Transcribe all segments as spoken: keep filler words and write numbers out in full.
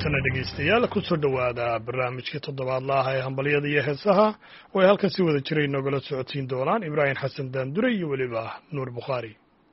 haatana dhegaystayaal ku soo dhowaada barnaamijka toddobaadlaah ee hambalyada iyo heesaha oo ay halkan si wada jiray noogala socotiin doonaan ibraahim xasan daandure iyo weliba nuur bukhaari.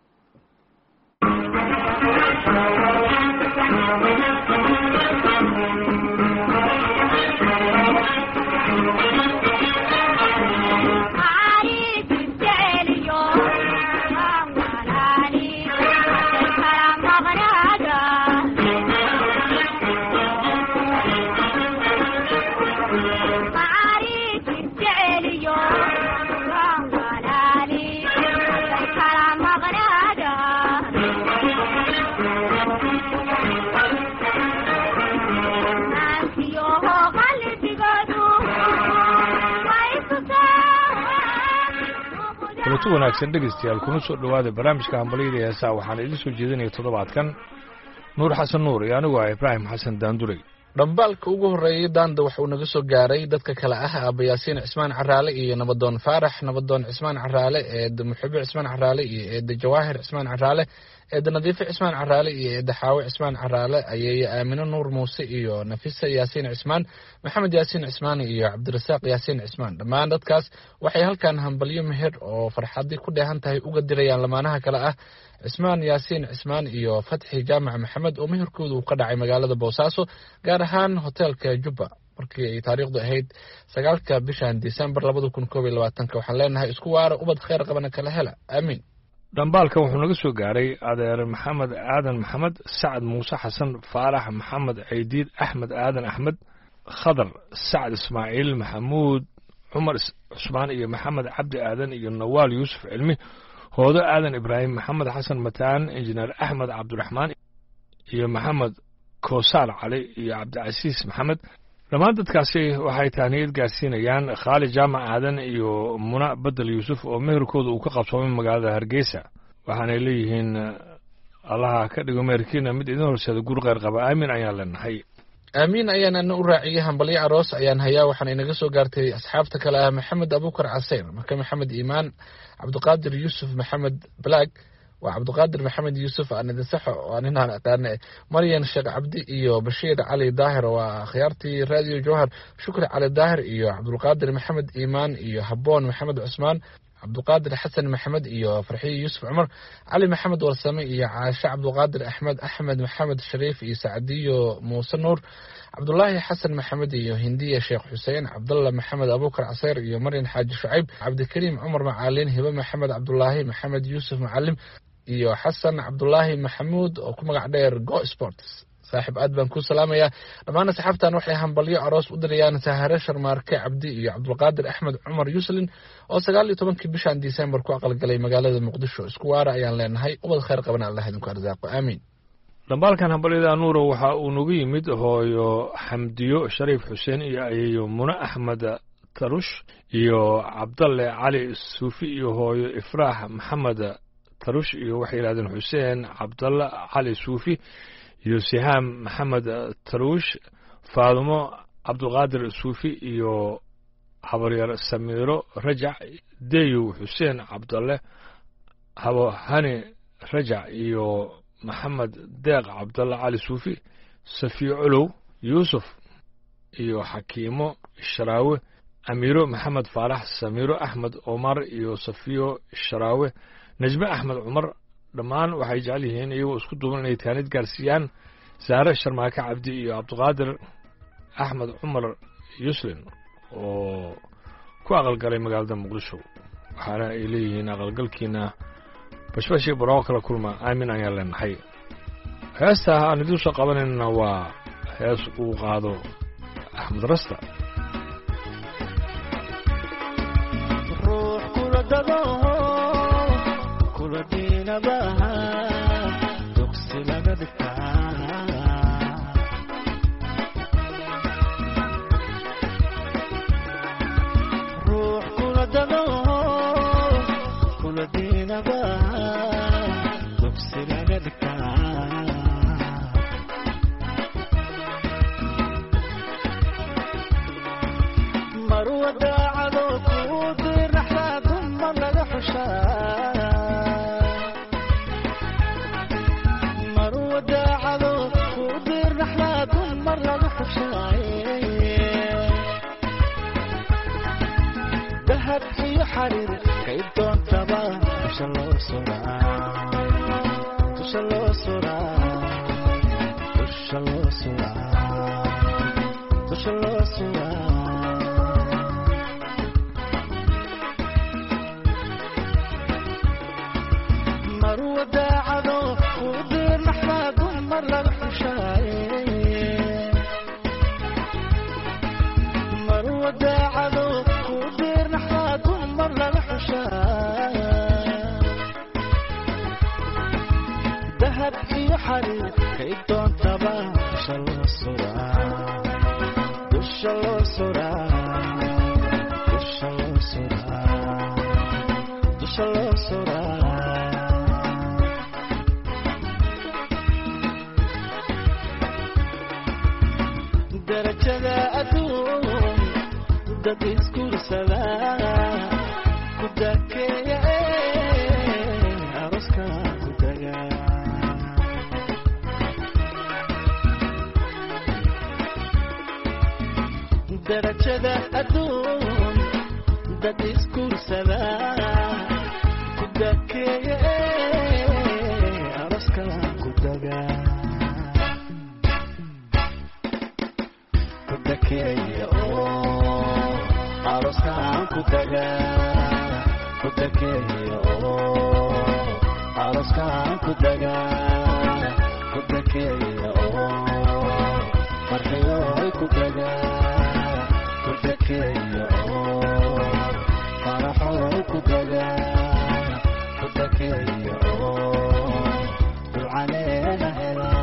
kulanti wanaagsan dhegaystayaal kuna soo dhowaada barnaamijka hambalyada iyo heesaha waxaan idin soo jeedinaya toddobaadkan nuur xasan nuur iyo anigu ah ibraahim xasan daandurey. dhambaalka ugu horreeyay daanda waxa uu naga soo gaaray dadka kale ah aaba yaasiin cismaan caraale iyo nabadoon faarax nabadoon cismaan caraale eeda muxube cismaan caraale iyo eeda jawaahir cismaan caraale eeda nadiife cismaan caraale iyo eeda xaawe cismaan caraale ayeeye aamino nuur muuse iyo nafisa yaasiin cismaan maxamed yaasiin cismaan iyo cabdirasaaq yaasiin cismaan. dhammaan dadkaas waxay halkan hambalyo meher oo farxadii ku dheehan tahay uga dirayaan lamaanaha kale ah cismaan yaasiin cismaan iyo fatxi jaamac maxamed oo meherkooda uu ka dhacay magaalada boosaaso gaar ahaan hoteelka jubba markii ay taariikhdu ahayd sagaalka bishan disembar labada kun koob iyo labaatanka. waxaan leenahay isku waara ubad khayr qabana kala hela aamiin. dhambaalkan wuxuu naga soo gaaray adeer maxamed aadan maxamed sacad muuse xasan faarax maxamed caydiid axmed aadan axmed khadar sacad ismaaciil maxamuud cumar cusmaan iyo maxamed cabdi aadan iyo nawaal yuusuf cilmi hoodo aadan ibraahim maxamed xasan mataan injineer axmed cabdiraxmaan iyo maxamed koosaar cali iyo cabdicasiis maxamed. dhammaan dadkaasi waxay tahniyad gaarsiinayaan khaali jaamac aadan iyo muna bedel yuusuf oo meherkooda uu ka qabsoomay magaalada hargeysa. waxaanay leeyihiin allaha ka dhigo meherkiina mid idin horseeda guur kheyr qaba aamin ayaan leenahay. aamiin ayaan ana u raaciyey hambalyo aroos ayaan hayaa waxaana inaga soo gaartay asxaabta kale ah maxamed abuukar caseyr marka maxamed iimaan cabdiqaadir yuusuf maxamed black waa cabdiqaadir maxamed yuusuf anadisaxo waa ninaan aqaane maryan sheekh cabdi iyo bashiir cali daahir waa khiyaartii radio jowhar shukri cali daahir iyo cabdulqaadir maxamed iimaan iyo haboon maxamed cusmaan cabdiqaadir xasan maxamed iyo farxiye yuusuf cumar cali maxamed warsame iyo caashe cabdiqaadir axmed axmed maxamed shariif iyo sacdiyo muuse nuur cabdulaahi xasan maxamed iyo hindiya sheekh xuseen cabdalla maxamed abuukar caseyr iyo maryan xaaji shucayb cabdikariim cumar macaalin hibe maxamed cabdulaahi maxamed yuusuf macalim iyo xasan cabdulaahi maxamuud oo ku magac dheer go sports. saaxiib aad baan ku salaamayaa dhammaan asxaabtan waxay hambalyo aroos u dirayaan sahare sharmaarke cabdi iyo cabdulqaadir axmed cumar yuslin oo sagaal iyo tobankii bishan disembar ku aqalgalay magaalada muqdisho. isku waara ayaan leenahay ubad khayr qabana allah idinku arsaaqo aamiin. dhambaalkan hambalyada nuuro waxa uu nagu yimid hooyo xamdiyo shariif xuseen iyo ayeeyo mune axmed tarush iyo cabdalle cali suufi iyo hooyo ifraax maxamed tarush iyo waxay yidhahdeen xuseen cabdalle cali suufi iyo sihaam maxamed taruush faadumo cabdulqaadir suufi iyo habaryar samiiro rajac deyow xuseen cabdalle habo hani rajac iyo maxamed deeq cabdalle cali suufi safiyo colow yuusuf iyo xakiimo sharaawe amiiro maxamed faarax samiiro axmed omar iyo safiyo sharaawe najme axmed cumar. dhammaan waxay jecel yihiin iyagoo isku duuban inay taanid gaarsiiyaan saare sharmaake cabdi iyo cabdiqaadir axmed cumar yuslin oo ku aqalgalay magaalada muqdisho. waxaana ay leeyihiin aqalgalkiina bashbashii barooqo kala kulma aamin ayaan leenahay. heesta aan idiin soo qabanayna waa hees uu qaado axmed rasta. مر حشاي ذهب في حرير كيف دون تبا تشلو سرعة تشلو سرعة تشلو سرعة تشلو سرعة مرو داعدو ودير نحمد مر للحشاي مرو داعدو ودير نحمد مر للحشاي ذهب في حرير كيف دون تبا تشلو السرعة تشلو السرعة تشلو السرعة تشلو السرعة درجة أدوم دد يسكر سلام كدك يا عروسك كدك درجة أدوم دد يسكر سلام كدك يا عروسك كدك كدكية أوه عروسك كدكا كدكية أوه عروسك كدكا كدكية أوه فرحيوي كدكا كدكية أوه فرحوي كدكا كدكية أوه وعلينا هلا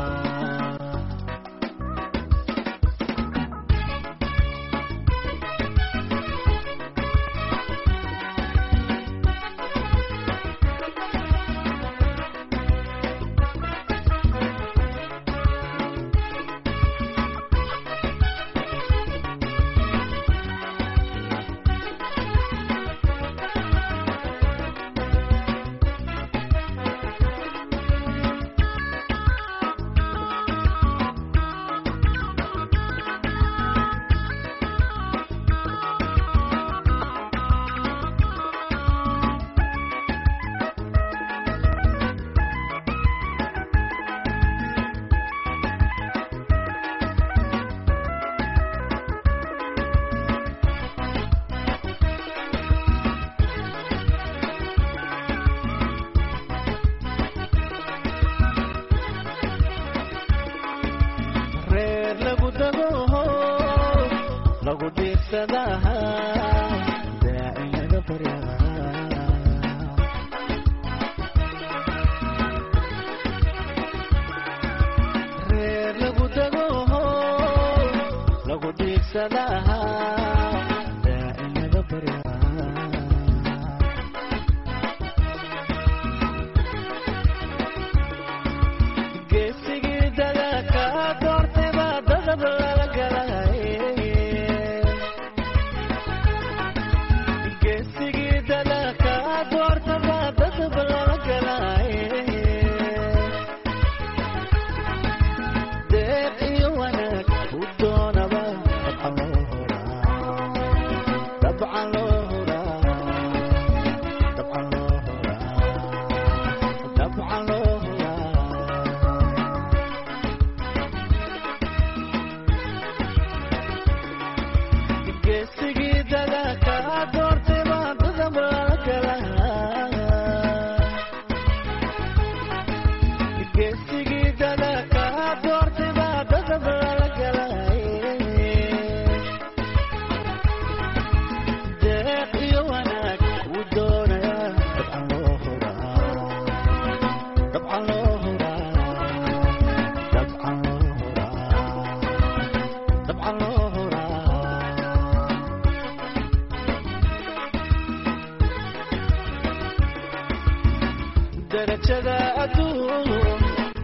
درجة أدوم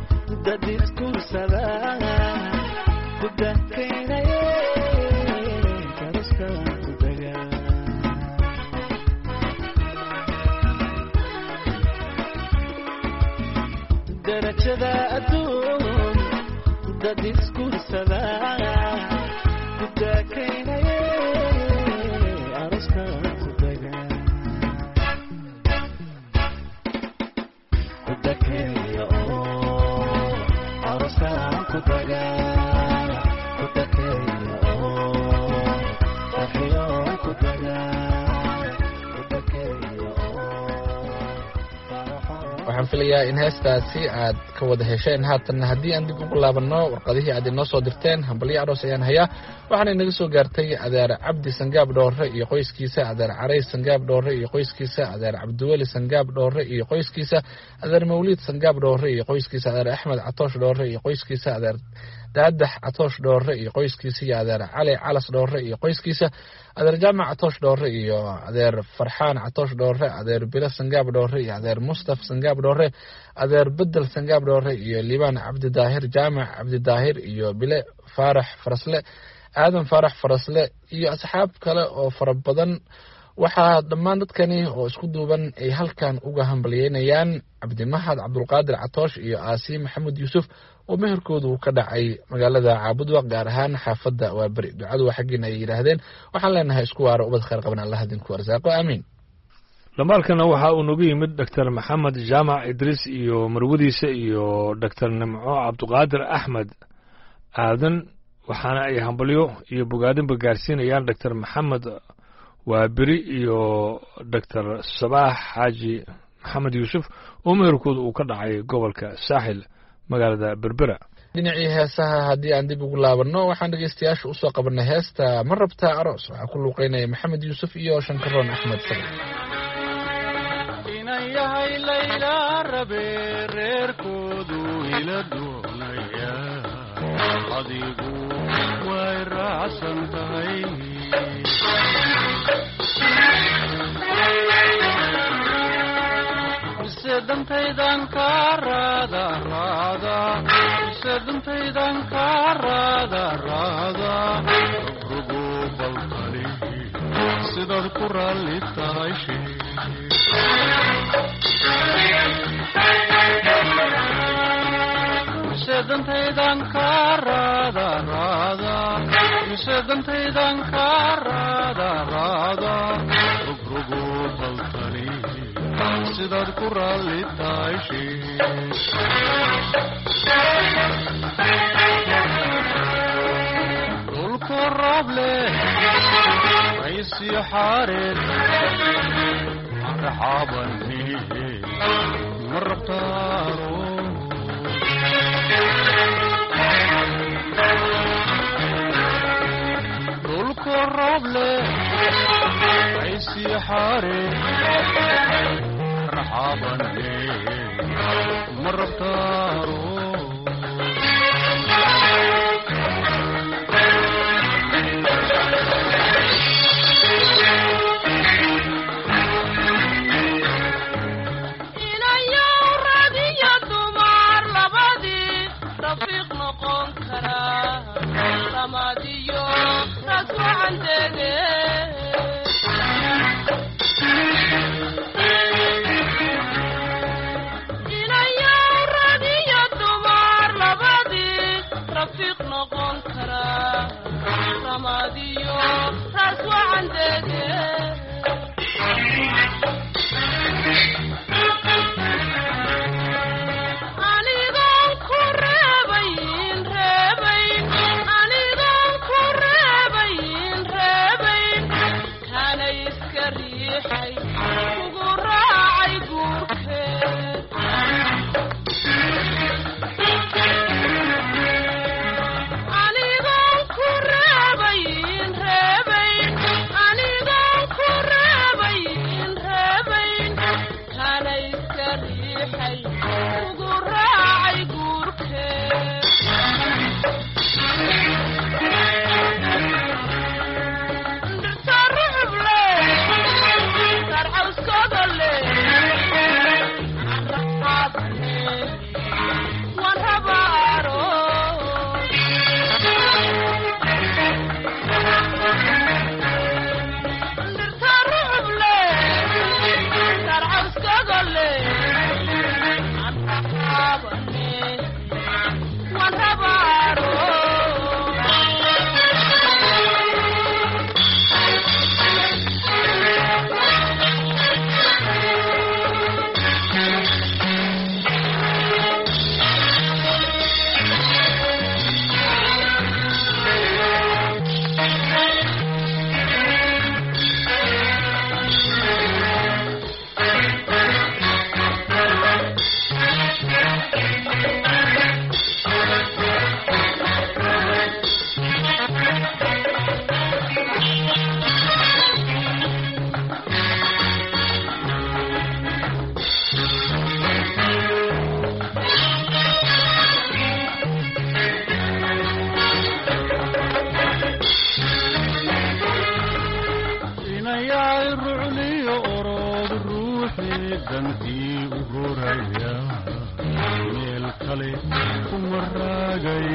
دد يسكر سلام كدكينا عروسك كدكا درجة أدوم دد يسكر سلام dakeeya oo aroskaan ku dagaan ku dakeeya oo farxiyo ku dagaan ku dakeeya oo waxaan filayaa in heestaasi aad ka wada hesheen. haatanna haddii aan dib ugu laabanno warqadihii aad inoo soo dirteen hambalyo aroos ayaan hayaa. waxaana inaga soo gaartay adeer cabdi sangaab dhoorre iyo qoyskiisa, adeer carays sangaab dhoorre iyo qoyskiisa, adeer cabdiweli sangaab dhoorre iyo qoyskiisa, adeer mawliid sangaab dhoorre iyo qoyskiisa, adeer axmed catoosh dhoorre iyo qoyskiisa, adeer daadax catoosh dhoorre iyo qoyskiisa, iyo adeer cali calas dhoorre iyo qoyskiisa, adeer jaamac catoosh dhoorre iyo adeer farxaan catoosh dhoorre, adeer bilo sangaab dhoorre iyo adeer mustaf sangaab dhoorre, adeer bedel sangaab dhoorre iyo liibaan cabdidaahir, jaamac cabdidaahir iyo bile faarax farasle, aadan faarax farasle iyo asxaab kale oo fara badan. waxaa dhammaan dadkani oo isku duuban ay halkan uga hambalyeynayaan cabdimahad cabdulqaadir catoosh iyo aasi maxamed yuusuf oo meherkoodu ka dhacay magaalada caabudwa, gaar ahaan xaafadda waa beri. ducadu waa xaggiina ay yidhaahdeen. waxaan leenahay isku waaro ubad khayr qaban allah idinku arsaaqo aamiin. dhamaalkana waxa uu nagu yimid doctor maxamed jaamac idriis iyo marwadiisa iyo doctor nimco cabduqaadir axmed aadan, waxaana ay hambalyo iyo bogaadinba gaarsiinayaan doctor maxamed waa beri iyo doctor sabaax xaaji maxamed yuusuf oo meherkooda uu ka dhacay gobolka saaxil magaalada berbera. dhinacii heesaha haddii aan dib ugu laabanno waxaan dhegeystayaasha usoo qabanay heesta ma rabtaa aroos. waxaa ku luuqeynaya maxamed yuusuf iyo shankaroon axmed sagal. inan yahay layla rabe reerkoodu ila doonaya adigu way raacsan tahay mise dantaydan ka raada raada mise dantaydan ka raada raada rugo balqali sidaad ku raalli tahay mise dantaydan ka raada raada mise dantaydan ka raada raada rugrogo balqali sidaad ku raalli tahay dhulku roob leh raysii xaareed marxabani ma rabtaaro dhulku roob leh raysii xaareed marxabani ma rabtaaro inayay rucliyo orod ruuxii dantii u roraya meel kale kuma raagay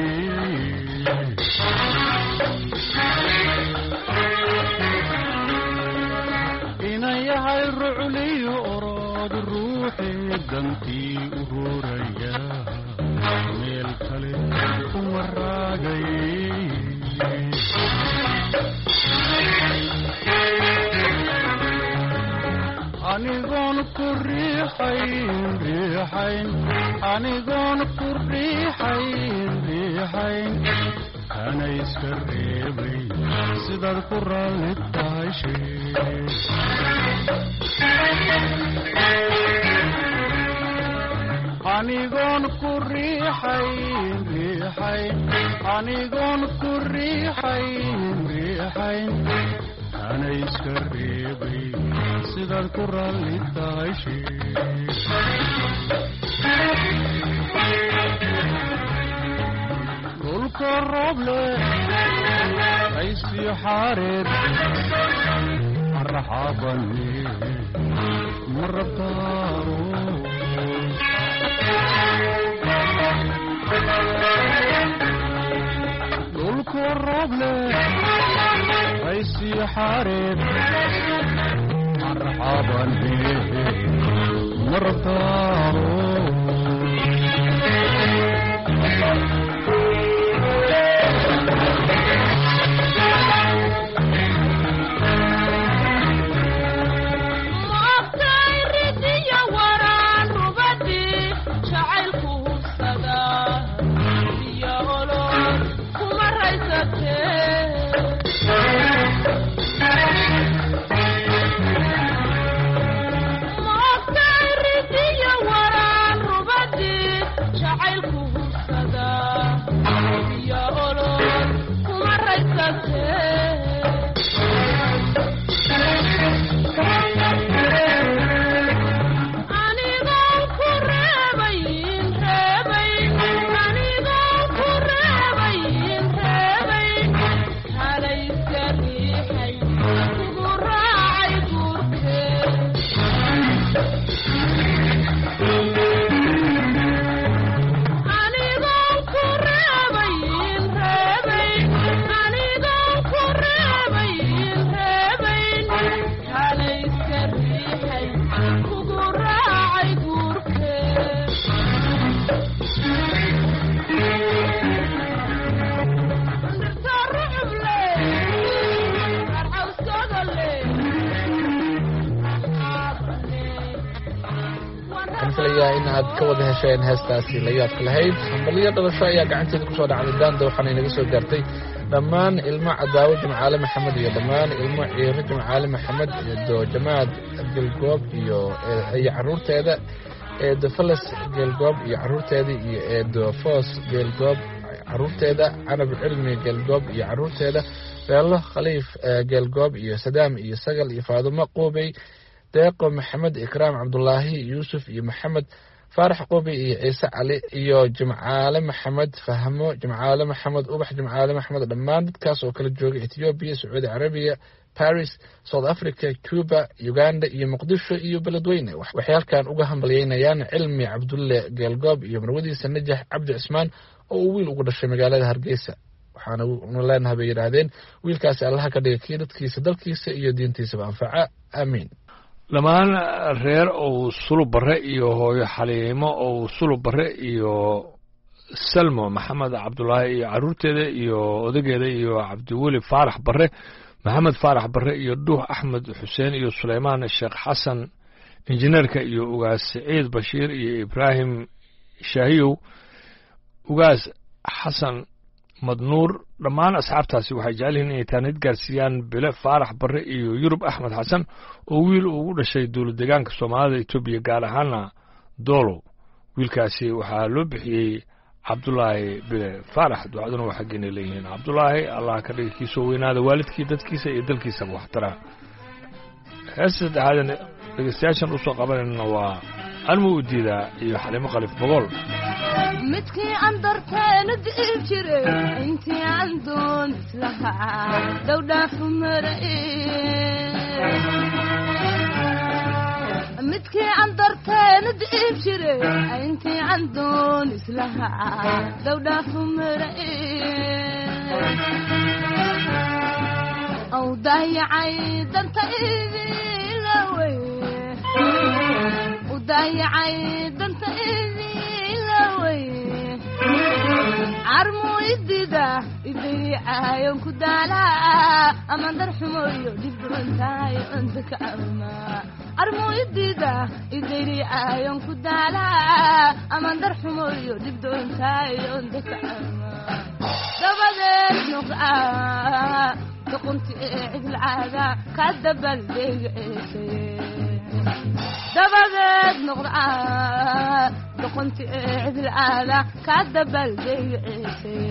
inayahay rucliyo orod ruuxii dantii u roraya meel kale kuma raagay anigoon ku riixayn riixayn anigoon ku riixayn riixayn kana iska reebay sidaad ku raalli tahay shee anigoon ku riixayn riixayn anigoon ku riixayn riixayn kana iska reebay sidaad ku raalli tahay shee dhulka roob leh aysii xaareed arraxaabane ma rabtaaro dhulka roob leh aysii xaareed marxabane ma rabtaaro in aad ka wada hesheen heestaasi la yaabka lahayd hambaliyo dhalasho ayaa gacanteeda kusoo dhacday daanda waxaana inaga soo gaartay dhammaan ilmo cadaawo jimcaale maxamed iyo dhammaan ilmo ciiro jimcaale maxamed eedo jamaad gelgoob iyo iyo caruurteeda eedo falas gelgoob iyo caruurteeda iyo eedo foos gelgoob caruurteeda canab cilmi gelgoob iyo caruurteeda beelo khaliif gelgoob iyo sadaam iyo sagal iyo faadumo quubey deeqo maxamed ikraam cabdulaahi yuusuf iyo maxamed faarax qubi iyo ciise cali iyo jimcaale maxamed fahmo jimcaale maxamed ubax jimcaale maxamed dhammaan dadkaas oo kala jooga ethoobiya sacuudi carabiya baris south africa cuba uganda iyo muqdisho iyo beledweyne waxay halkan uga hambalyeynayaan cilmi cabdulle geelgoob iyo marwadiisa najax cabdi cismaan oo uu wiil ugu dhashay magaalada hargeysa waxaana una leenahay bay yidhaahdeen wiilkaasi allaha ka dhiga kii dadkiisa dalkiisa iyo diintiisaba anfaca aamiin dhammaan reer ou sulub barre iyo hooyo xaliimo ou sulub barre iyo salmo maxamed cabdulaahi iyo caruurteeda iyo odageeda iyo cabdiweli faarax barre maxamed faarax barre iyo dhuux axmed xuseen iyo suleymaan sheekh xasan injineerka iyo ugaas siciid bashiir iyo ibraahim shaahiyow ugaas xasan madnuur dhammaan asxaabtaasi waxay jecel yihiin inay taanid gaarsiiyaan bile faarax barre iyo yurub axmed xasan oo wiil ugu dhashay dowlad deegaanka soomaalida etoobiya gaar ahaana doolow wiilkaasi waxaa loo bixiyey cabdulaahi bile faarax ducaduna waa xaggeena leeyihiin cabdulaahi allah ka dhiga kiisoo weynaada waalidkii dadkiisa iyo dalkiisaba waxtaraa heesta saddexaadan dhegeystayaashan usoo qabanayna waa almu u diidaa iyo xalimo qalif bogool midkii aan darteena diib jiray intii aan doon islahaa dowdhaafu marae midkii aan darteena diib jiray intii aan doon islahaa dowdhaafu marae aw daayacay danta idilawey u daayacay danta idilawey carmu idida idaycaayon ku daalaa aman darxumoyo dhibdhubantahay ondaka ama carmu idida idaycaayon ku daalaa aman darxumoyo dhibdhubantahay ondaka ama dabadeed nuqaa تقنتي عيد العادة كدبل ديجي دبل نقطة تقنتي عيد العادة كدبل ديجي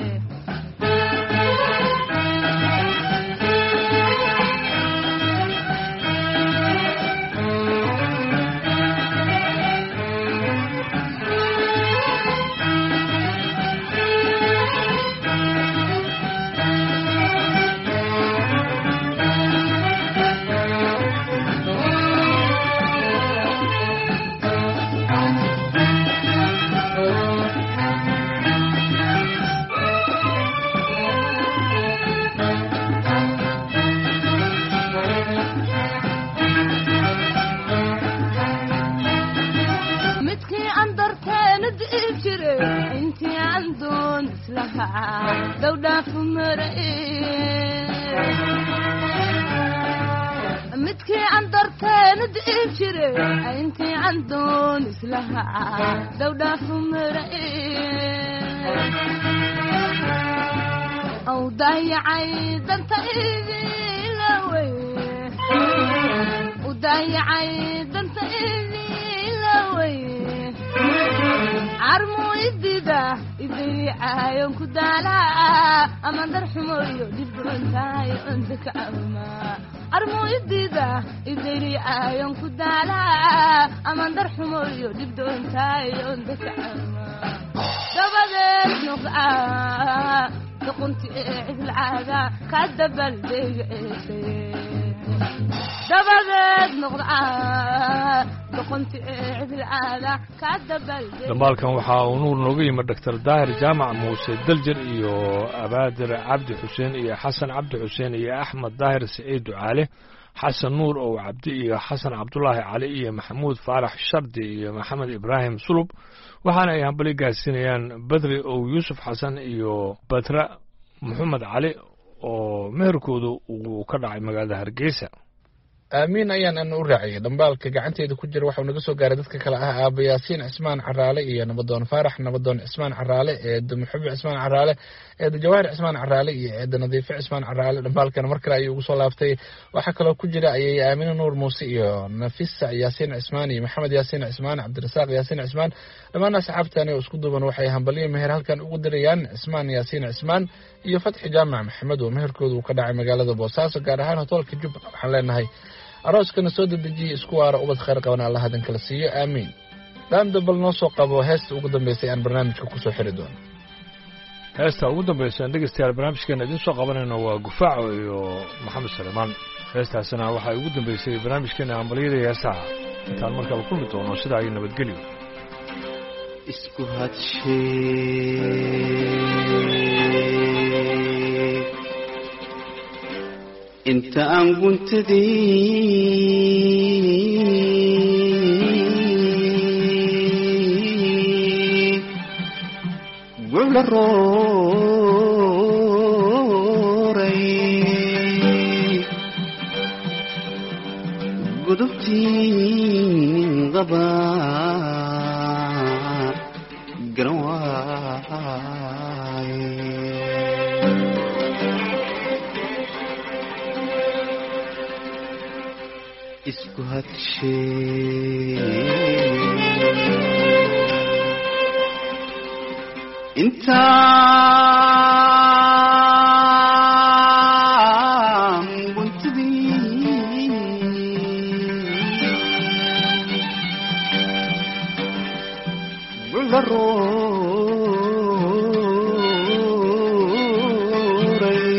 انتي عندون سلاحة دودة مرئي متكي عندرتين دقيب شري انتي عندون سلاحة دودة مرئي او ضيعي دنت ايدي لوي وضيعي دنت ايدي لوي عرمو يديدا يدري عايون كدالا أما درحمو يدبرون تاي عندك أما عرمو يديدا يدري عايون كدالا أما درحمو يدبرون تاي عندك أما دبدت نقعا تقنتي عيد العادة كدبل ديجي دبدت نقعا dambaalkan waxaa uu nuur nooga yimid doctor daahir jaamac muuse daljir iyo abaadir cabdi xuseen iyo xasan cabdi xuseen iyo axmed daahir siciid ducaale xasan nuur ow cabdi iyo xasan cabdulaahi cali iyo maxamuud faarax shardi iyo maxamed ibraahim sulub waxaana ay hambali gaarsiinayaan badri ow yuusuf xasan iyo batra maxamed cali oo meherkoodu uu ka dhacay magaalada hargeysa aamiin ayaan ana u raaciyay dhambaalka gacanteeda ku jira waxau naga soo gaaray dadka kale ah aaba yaasiin cismaan caraale iyo nabadoon faarax nabadoon cismaan caraale eeda muxubi cismaan caraale eeda jawaahir cismaan caraale iyo eeda nadiife cismaan caraale dhambaalkana mar kale ayuu ugu soo laabtay waxaa kaloo ku jira ayay aamina nuur muuse iyo nafisa yaasiin cismaan iyo maxamed yaasiin cismaan cabdirasaaq yaasiin cismaan dhammaan asxaabtani oo isku duuban waxay hambaliyo meher halkan ugu dirayaan cismaan yaasiin cismaan iyo fatxi jaamac maxamed oo meherkooda uu ka dhacay magaalada boosaaso gaar ahaan hotoolka jubba waxaan leenahay arooskana soo dedejiyey isku waara ubad khayr qaban allah hadan kala siiyo aamiin dhaanda bal noo soo qabo heesta ugu dambaysay aan barnaamijka ku soo xiri doono heesta ugu dambaysa aan dhegeystayaal barnaamijkeena idiin soo qabanayno waa gufaaco iyo maxamed suleymaan heestaasina waxaa ugu dambaysay barnaamijkeena hambalyada heesaha intaan markaba kulmi doono sidaa iyo nabadgelyo isku hadshay inta aan guntadii gucla rooray gudubtiin qaba garan waaye isku hadshay intaan guntidii gulla rooray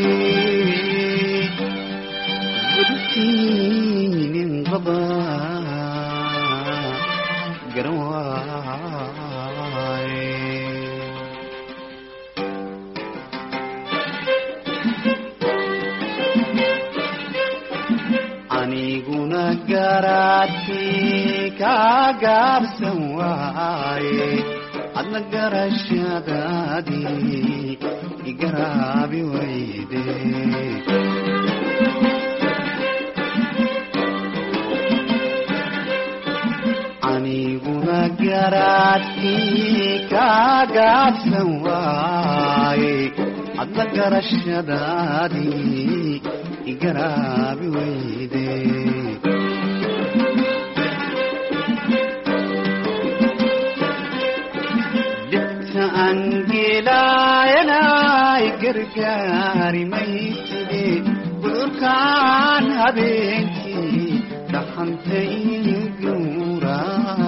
gudubtiinin qaba garan waaye aniguna garaadkii kaa gaabsan waaye adna garashadaadii igaraabi wayde aniguna garaadkii kaa gaabsan waaye adna garashadaadii igaraabi wayde dhibta angeelaayanay gargaari mayside gudurkaan habeenkii dhaxantay guura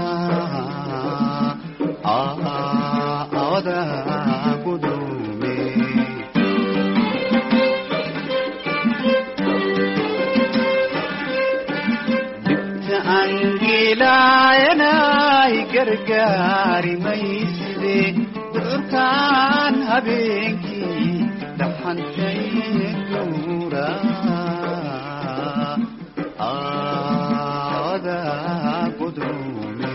awada gudume angilayanay gargaari mayside gudurkaan habeenkii dhaxantay guura awada gudume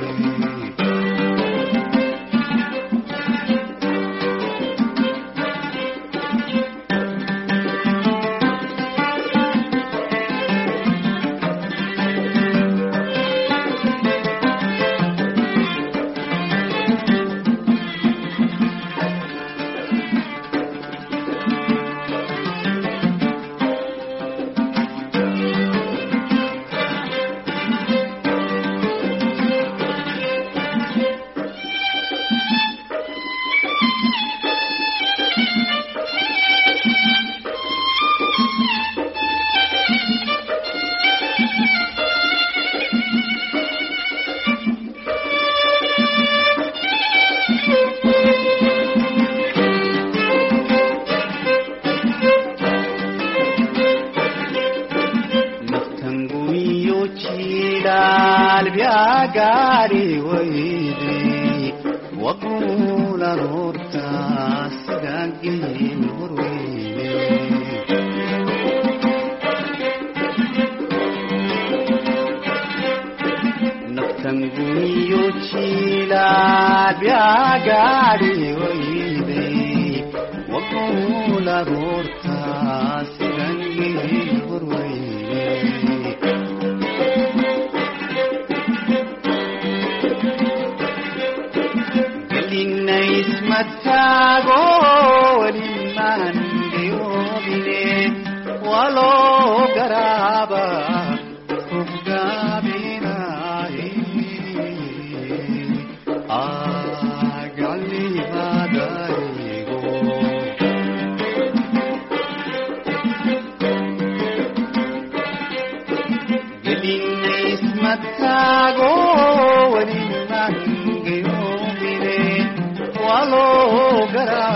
gaari wayde waqulan horta sidaageen horweyne naftan guniyo jilaal yaa gaari wayde waqulan horta sidaageen horweyne ismatago waliman diobine walo garaba fugabinai agali madaigo gelin ismatago waliman walo gara